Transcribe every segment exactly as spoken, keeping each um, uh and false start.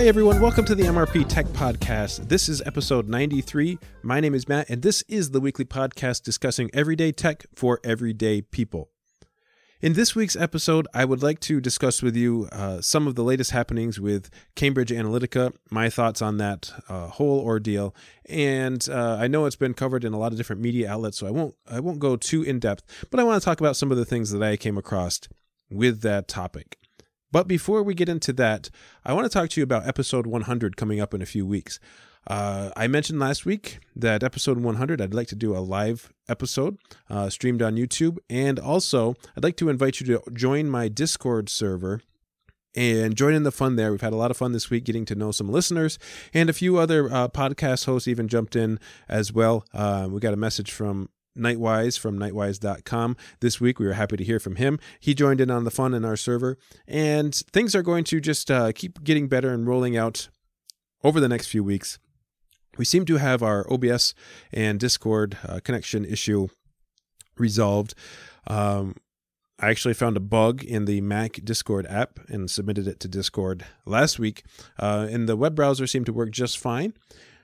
Hi, everyone. Welcome to the M R P Tech Podcast. This is episode ninety-three. My name is Matt, and this is the weekly podcast discussing everyday tech for everyday people. In this week's episode, I would like to discuss with you uh, some of the latest happenings with Cambridge Analytica, my thoughts on that uh, whole ordeal, and uh, I know it's been covered in a lot of different media outlets, so I won't I won't go too in depth, but I want to talk about some of the things that I came across with that topic. But before we get into that, I want to talk to you about episode one hundred coming up in a few weeks. Uh, I mentioned last week that episode one hundred, I'd like to do a live episode uh, streamed on YouTube. And also, I'd like to invite you to join my Discord server and join in the fun there. We've had a lot of fun this week getting to know some listeners, and a few other uh, podcast hosts even jumped in as well. Uh, we got a message from Nightwise from nightwise dot com this week. We were happy to hear from him. He joined in on the fun in our server, and things are going to just uh, keep getting better and rolling out over the next few weeks. We seem to have our O B S and Discord uh, connection issue resolved. Um, I actually found a bug in the Mac Discord app and submitted it to Discord last week, uh, and the web browser seemed to work just fine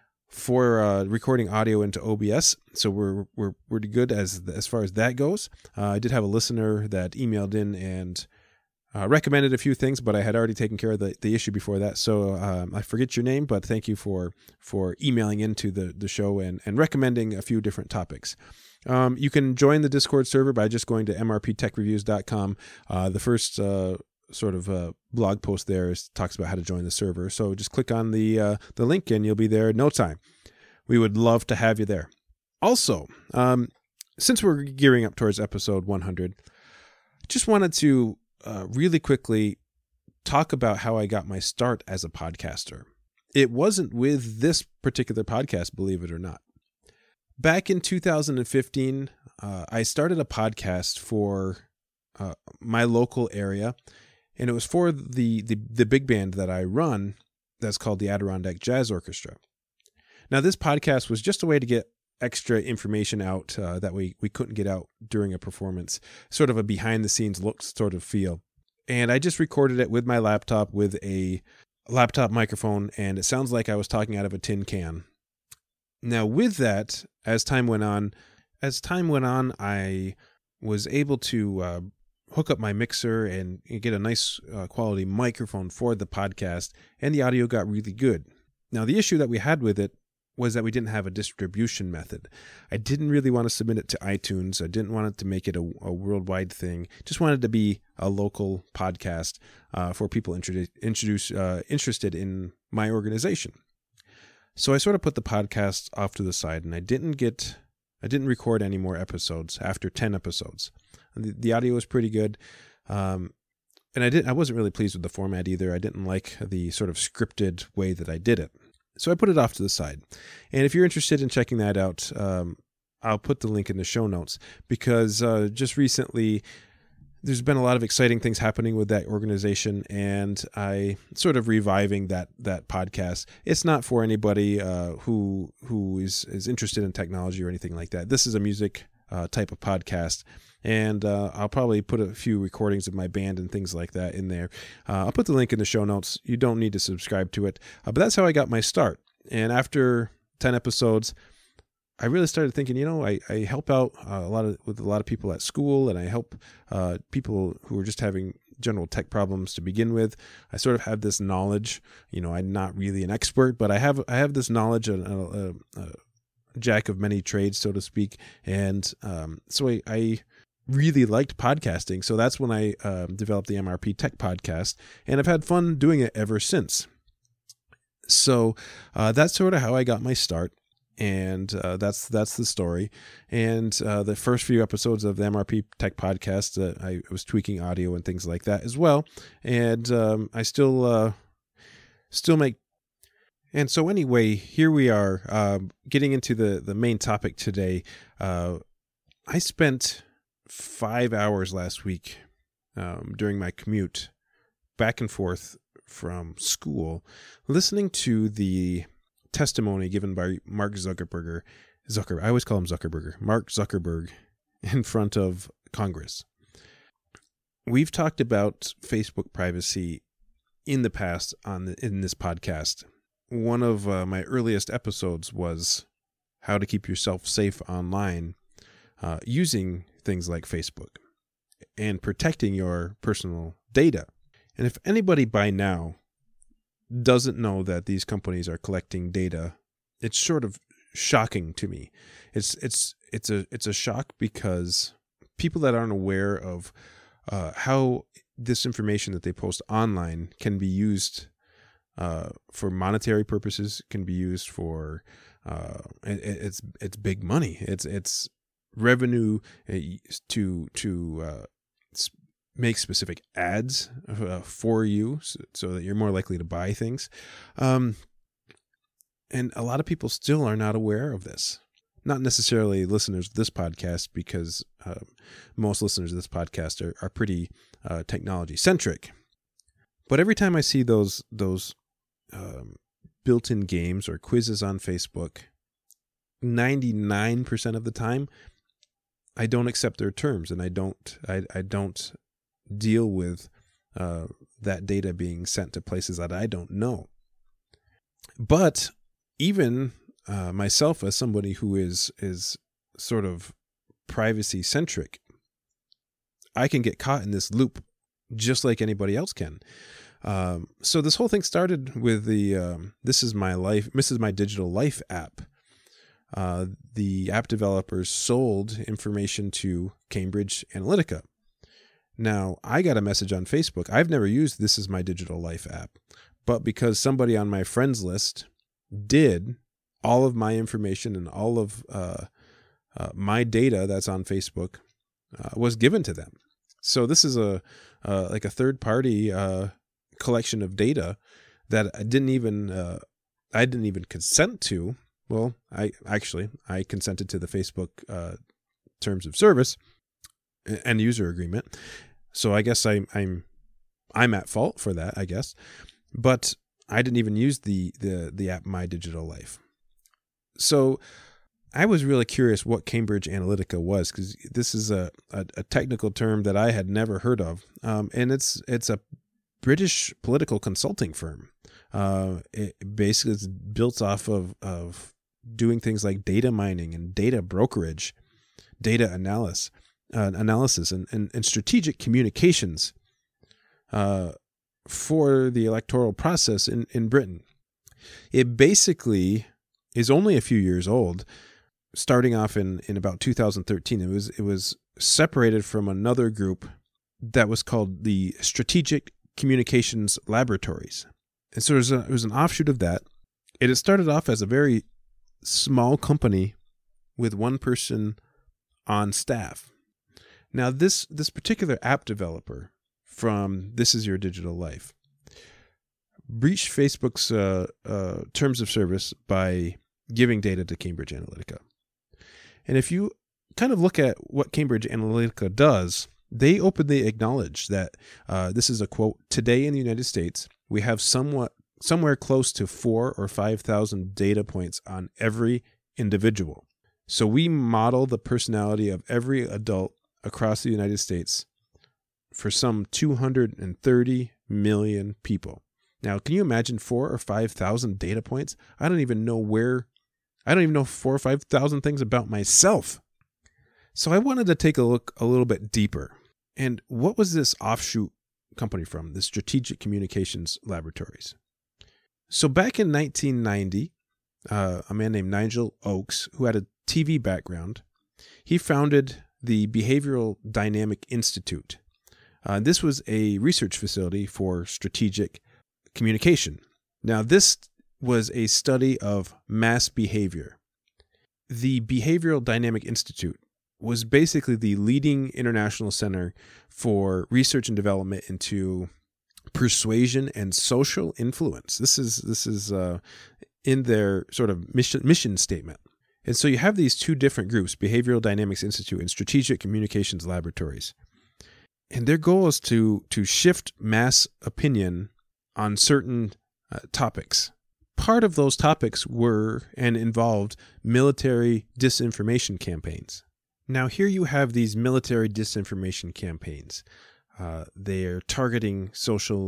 for uh, recording audio into O B S, so we're we're we're good as as far as that goes. Uh, I did have a listener that emailed in and uh, recommended a few things, but I had already taken care of the, the issue before that. So um, I forget your name, but thank you for for emailing into the the show and and recommending a few different topics. Um, you can join the Discord server by just going to m r p tech reviews dot com. Uh, the first uh, sort of uh, blog post there is, talks about how to join the server. So just click on the uh, the link and you'll be there in no time. We would love to have you there. Also, um, since we're gearing up towards episode one hundred, just wanted to uh, really quickly talk about how I got my start as a podcaster. It wasn't with this particular podcast, believe it or not. Back in two thousand fifteen, uh, I started a podcast for uh, my local area. And it was for the, the, the big band that I run that's called the Adirondack Jazz Orchestra. Now, this podcast was just a way to get extra information out uh, that we, we couldn't get out during a performance, sort of a behind-the-scenes look sort of feel. And I just recorded it with my laptop with a laptop microphone, and it sounds like I was talking out of a tin can. Now, with that, as time went on, as time went on, I was able to uh, hook up my mixer and get a nice uh, quality microphone for the podcast, and the audio got really good. Now, the issue that we had with it was that we didn't have a distribution method. I didn't really want to submit it to iTunes. I didn't want it to make it a, a worldwide thing. Just wanted to be a local podcast uh, for people introduce, introduce, uh, interested in my organization. So I sort of put the podcast off to the side, and I didn't get, I didn't record any more episodes after ten episodes. The, the audio was pretty good, um, and I didn't. I wasn't really pleased with the format either. I didn't like the sort of scripted way that I did it, so I put it off to the side. And if you're interested in checking that out, um, I'll put the link in the show notes, because uh, just recently there's been a lot of exciting things happening with that organization, and I sort of reviving that that podcast. It's not for anybody uh, who who is is interested in technology or anything like that. This is a music uh, type of podcast. And uh, I'll probably put a few recordings of my band and things like that in there. Uh, I'll put the link in the show notes. You don't need to subscribe to it. Uh, but that's how I got my start. And after ten episodes, I really started thinking, you know, I, I help out uh, a lot of with a lot of people at school, and I help uh, people who are just having general tech problems to begin with. I sort of have this knowledge. You know, I'm not really an expert, but I have I have this knowledge, a, a, a jack of many trades, so to speak. And um, so I... I really liked podcasting, so that's when I uh, developed the M R P Tech Podcast, and I've had fun doing it ever since. So uh, that's sort of how I got my start, and uh, that's that's the story. And uh, the first few episodes of the M R P Tech Podcast, uh, I was tweaking audio and things like that as well, and um, I still uh, still make. And so anyway, here we are, uh, getting into the the main topic today. Uh, I spent five hours last week um, during my commute back and forth from school, listening to the testimony given by Mark Zuckerberg. Zucker, I always call him Zuckerberg. Mark Zuckerberg in front of Congress. We've talked about Facebook privacy in the past on the, in this podcast. One of uh, my earliest episodes was how to keep yourself safe online uh, using things like Facebook and protecting your personal data. And if anybody by now doesn't know that these companies are collecting data, it's sort of shocking to me. It's it's it's a it's a shock because people that aren't aware of uh, how this information that they post online can be used uh, for monetary purposes, can be used for uh, it, it's it's big money. It's it's revenue to to uh, make specific ads uh, for you so, so that you're more likely to buy things. Um, and a lot of people still are not aware of this. Not necessarily listeners of this podcast, because uh, most listeners of this podcast are, are pretty uh, technology centric. But every time I see those those um, built-in games or quizzes on Facebook, ninety-nine percent of the time, I don't accept their terms, and I don't I, I don't deal with uh, that data being sent to places that I don't know. But even uh, myself, as somebody who is is sort of privacy centric, I can get caught in this loop just like anybody else can. Um, so this whole thing started with the um, This Is My Life, This Is My Digital Life app. Uh, the app developers sold information to Cambridge Analytica. Now, I got a message on Facebook. I've never used This Is My Digital Life app, but because somebody on my friends list did, all of my information and all of uh, uh, my data that's on Facebook uh, was given to them. So this is a uh, like a third party uh, collection of data that I didn't even uh, I didn't even consent to. Well, I actually I consented to the Facebook uh, terms of service and user agreement. So I guess I'm I'm I'm at fault for that, I guess. But I didn't even use the the the app My Digital Life. So I was really curious what Cambridge Analytica was, because this is a, a, a technical term that I had never heard of, um, and it's it's a British political consulting firm. Uh, it basically is built off of of doing things like data mining and data brokerage, data analysis, uh, analysis, and, and and strategic communications uh, for the electoral process in in Britain. It basically is only a few years old. Starting off in, in about two thousand thirteen, it was it was separated from another group that was called the Strategic Communications Laboratories. And so it was, a, it was an offshoot of that. It had started off as a very small company with one person on staff. Now, this this particular app developer from This Is Your Digital Life breached Facebook's uh, uh, terms of service by giving data to Cambridge Analytica. And if you kind of look at what Cambridge Analytica does, they openly acknowledge that uh, this is a quote, "Today in the United States, we have somewhat somewhere close to four or five thousand data points on every individual. So we model the personality of every adult across the United States for some two hundred thirty million people." Now, can you imagine four or five thousand data points? I don't even know where. I don't even know four or five thousand things about myself. So I wanted to take a look a little bit deeper. And what was this offshoot company from, the Strategic Communications Laboratories? So back in nineteen ninety, uh, a man named Nigel Oakes, who had a T V background, he founded the Behavioral Dynamic Institute. Uh, this was a research facility for strategic communication. Now, this was a study of mass behavior. The Behavioral Dynamic Institute was basically the leading international center for research and development into persuasion and social influence. This is this is uh, in their sort of mission mission statement. And so you have these two different groups, Behavioral Dynamics Institute and Strategic Communications Laboratories. And their goal is to to shift mass opinion on certain uh, topics. Part of those topics were and involved military disinformation campaigns. Now, here you have these military disinformation campaigns. Uh, they're targeting social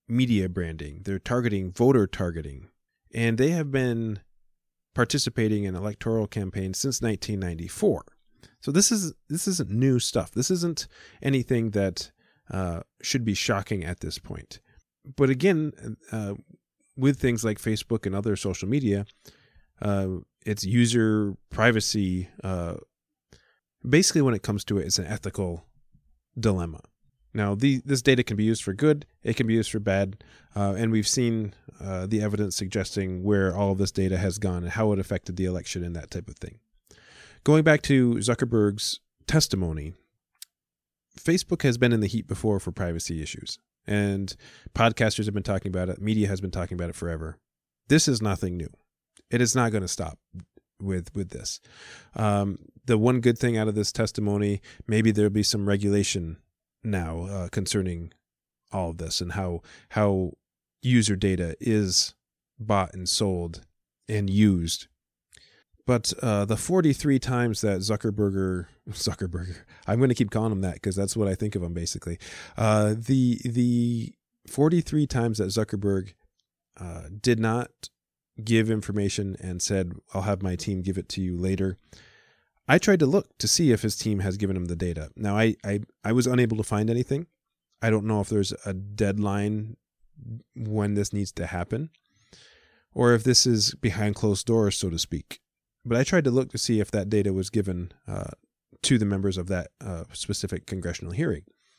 media branding. They're targeting voter targeting. And they have been participating in electoral campaigns since nineteen ninety-four. So this is this isn't new stuff. This isn't anything that uh, should be shocking at this point. But again, uh, with things like Facebook and other social media, uh, it's user privacy. Uh, basically, when it comes to it, it's an ethical dilemma. Now, the, this data can be used for good. It can be used for bad. Uh, and we've seen uh, the evidence suggesting where all of this data has gone and how it affected the election and that type of thing. Going back to Zuckerberg's testimony, Facebook has been in the heat before for privacy issues. And podcasters have been talking about it. Media has been talking about it forever. This is nothing new. It is not going to stop with with this. Um, the one good thing out of this testimony, maybe there'll be some regulation now uh, concerning all of this and how how user data is bought and sold and used. But uh, the forty-three times that Zuckerberg, Zuckerberg, I'm going to keep calling him that because that's what I think of him basically. Uh, the the forty-three times that Zuckerberg uh, did not give information and said, "I'll have my team give it to you later." I tried to look to see if his team has given him the data. Now, I, I, I was unable to find anything. I don't know if there's a deadline when this needs to happen or if this is behind closed doors, so to speak. But I tried to look to see if that data was given uh, to the members of that uh, specific congressional hearing.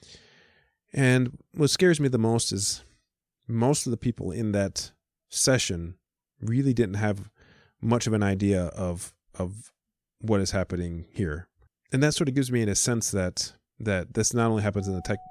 And what scares me the most is most of the people in that session really didn't have much of an idea of of what is happening here. And that sort of gives me a sense that that this not only happens in the tech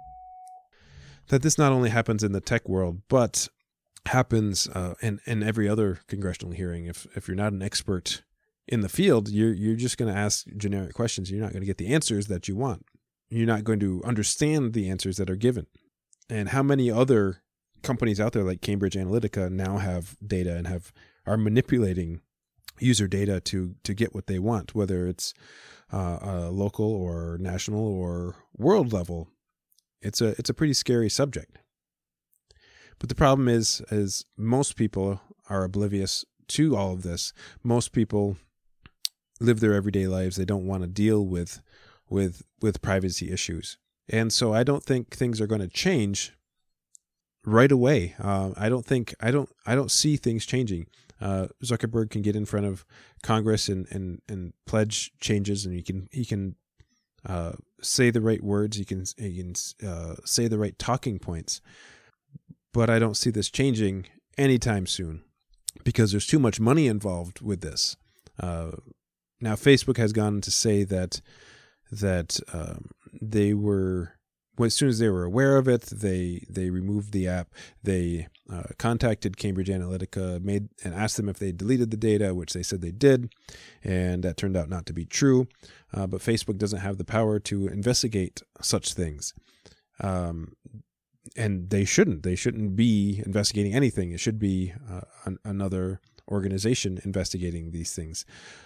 that this not only happens in the tech world, but happens uh, in, in every other congressional hearing. If if you're not an expert in the field, you're you're just going to ask generic questions. You're not going to get the answers that you want. You're not going to understand the answers that are given. And how many other companies out there like Cambridge Analytica now have data and have are manipulating user data to to get what they want, whether it's uh, uh, local or national or world level. It's a it's a pretty scary subject. But the problem is, is most people are oblivious to all of this. Most people live their everyday lives. They don't want to deal with with with privacy issues, and so I don't think things are going to change right away. Uh, I don't think I don't I don't see things changing. Uh, Zuckerberg can get in front of Congress and, and, and pledge changes, and he can he can uh, say the right words. He can he can uh, say the right talking points. But I don't see this changing anytime soon because there's too much money involved with this. Uh, now, Facebook has gone to say that that um, they were. Well, as soon as they were aware of it, they they removed the app. They uh, contacted Cambridge Analytica, made and asked them if they deleted the data, which they said they did, and that turned out not to be true. Uh, but Facebook doesn't have the power to investigate such things, um, and they shouldn't. They shouldn't be investigating anything. It should be uh, an, another organization investigating these things.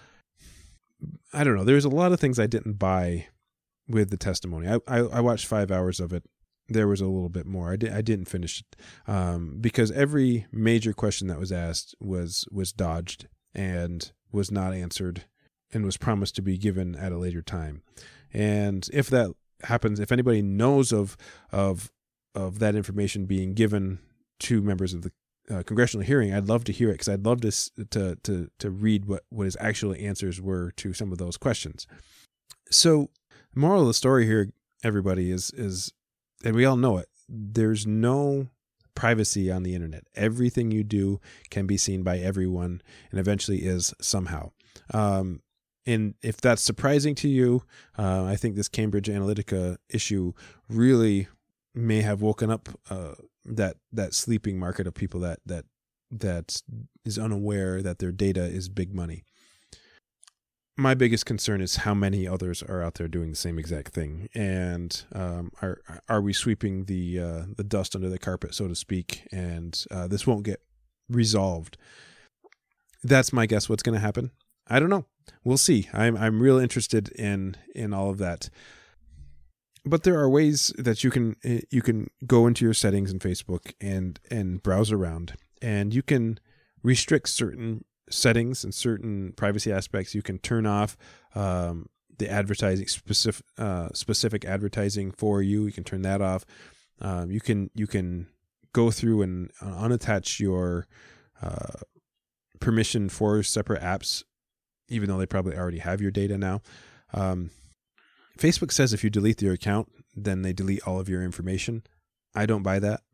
I don't know. There's a lot of things I didn't buy with the testimony. I, I, I watched five hours of it. There was a little bit more. I, di- I didn't finish it um, because every major question that was asked was was dodged and was not answered and was promised to be given at a later time. And if that happens, if anybody knows of of of that information being given to members of the uh, congressional hearing, I'd love to hear it because I'd love to to to to read what, what his actual answers were to some of those questions. So the moral of the story here, everybody, is, is, and we all know it, there's no privacy on the internet. Everything you do can be seen by everyone and eventually is somehow. Um, and if that's surprising to you, uh, I think this Cambridge Analytica issue really may have woken up uh, that that sleeping market of people that that that is unaware that their data is big money. My biggest concern is how many others are out there doing the same exact thing, and um, are are we sweeping the uh, the dust under the carpet, so to speak, and uh, this won't get resolved. That's my guess. What's going to happen? I don't know. We'll see. I'm I'm real interested in in all of that. but there are ways that you can you can go into your settings in Facebook and and browse around, and you can restrict certain settings and certain privacy aspects. You can turn off um, the advertising specific uh, specific advertising for you. You can turn that off. Um, you can you can go through and unattach your uh, permission for separate apps, even though they probably already have your data now. Um, Facebook says if you delete your account, then they delete all of your information. I don't buy that.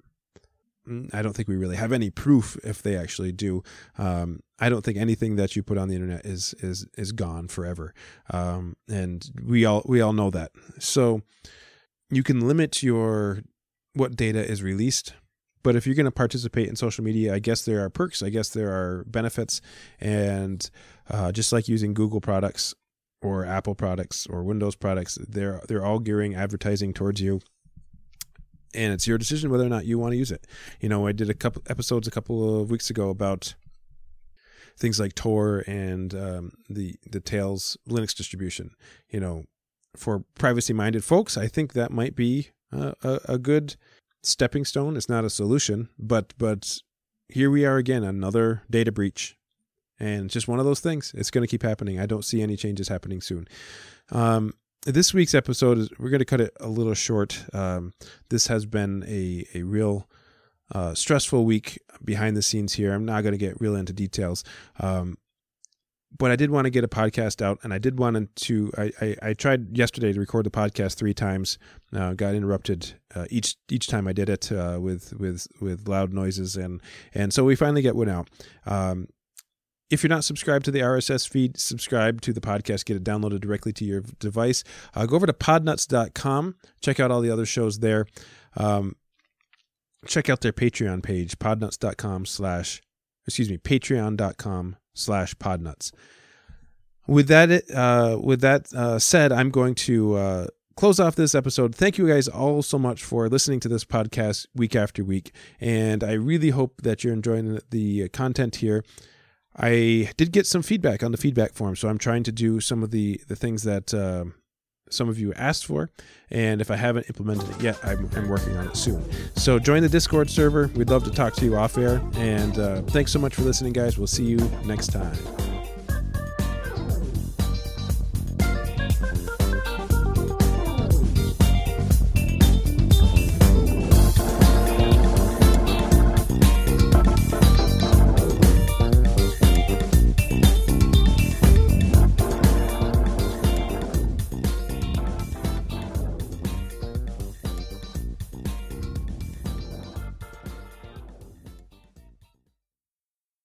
I don't think we really have any proof if they actually do. Um, I don't think anything that you put on the internet is is is gone forever, um, and we all we all know that. So you can limit your what data is released, but if you're going to participate in social media, I guess there are perks. I guess there are benefits, and uh, just like using Google products or Apple products or Windows products, they're they're all gearing advertising towards you. And it's your decision whether or not you want to use it. You know, I did a couple episodes a couple of weeks ago about things like Tor and um, the the Tails Linux distribution. You know, for privacy-minded folks, I think that might be a, a, a good stepping stone. It's not a solution, but but here we are again, another data breach. And it's just one of those things. It's going to keep happening. I don't see any changes happening soon. Um, This week's episode is we're going to cut it a little short. Um, this has been a a real uh, stressful week behind the scenes here. I'm not going to get real into details, um, but I did want to get a podcast out, and I did want to. I, I, I tried yesterday to record the podcast three times. Uh, got interrupted uh, each each time I did it uh, with with with loud noises, and and so we finally get one out. Um, If you're not subscribed to the R S S feed, subscribe to the podcast, get it downloaded directly to your device. Uh, go over to podnuts dot com. Check out all the other shows there. Um, check out their Patreon page, podnuts dot com slash, excuse me, patreon dot com slash podnuts. With that, uh, with that uh, said, I'm going to uh, close off this episode. Thank you guys all so much for listening to this podcast week after week. And I really hope that you're enjoying the content here. I did get some feedback on the feedback form, so I'm trying to do some of the, the things that uh, some of you asked for, and if I haven't implemented it yet, I'm, I'm working on it soon. So join the Discord server. We'd love to talk to you off air, and uh, thanks so much for listening, guys. We'll see you next time.